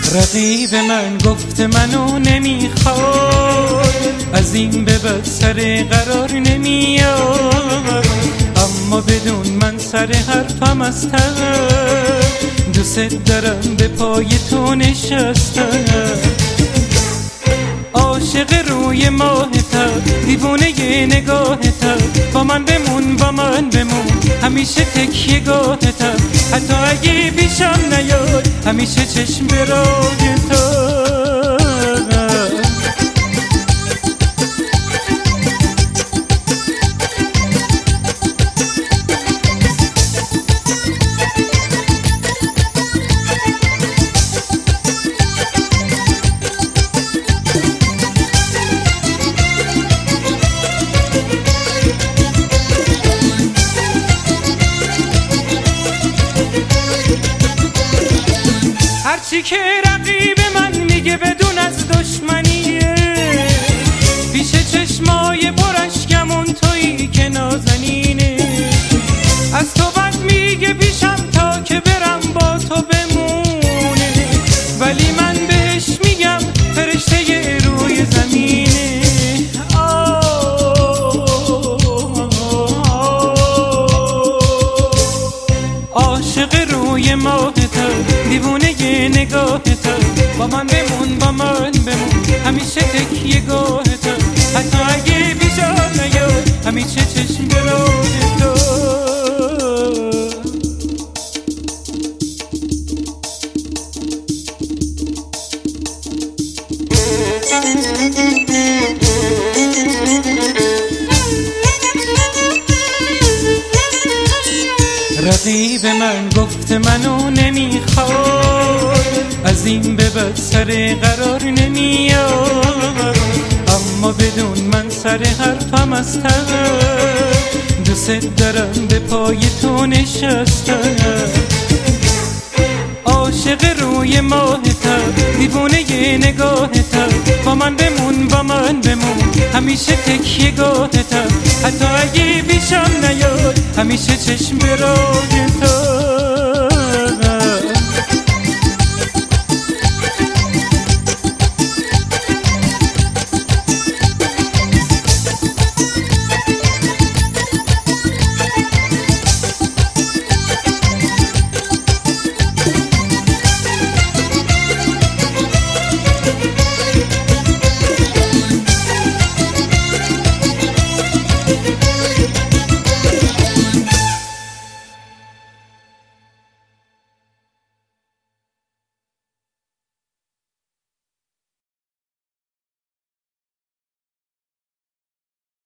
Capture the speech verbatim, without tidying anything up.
رقیب من گفت منو نمیخواد، از این به بعد سر قرار نمیاد، اما بدون من سر حرفم از ته دوست دارم به پای تو نشستم. عاشق روی ماهتم، دیوونه ی نگاهتم، با من بمون با من بمون همیشه تکیه گاهتم، حتی اگه پیشم نیاد همیشه چشم به راه تو. هرچی که رقیب من میگه بدون از دشمنیه، پیش چشمای برشکمون تویی که نازنینه، از تو بد میگه پیشم تا که برم با تو بمونه، ولی من بهش میگم فرشته ی روی زمینه. عاشق روی ماهتم، دیوونه ی نگاهتم، با من بمون با من بمون همیشه تکیه گاهتم، حتی اگه پیشم نیاد همیشه چشم به راه تو. رقیب من گفت منو نمیخواد، از این به بعد سر قرار نمیاد، اما بدون من سر حرفم از ته دوست دارم به پای تو نشستم. عاشق روی ماهتم، دیوونه ی نگاهتم، با من بمون با من بمون همیشه تکیه گاهتم، حتی اگه پیشم نیاد همیشه چشم به راه تو.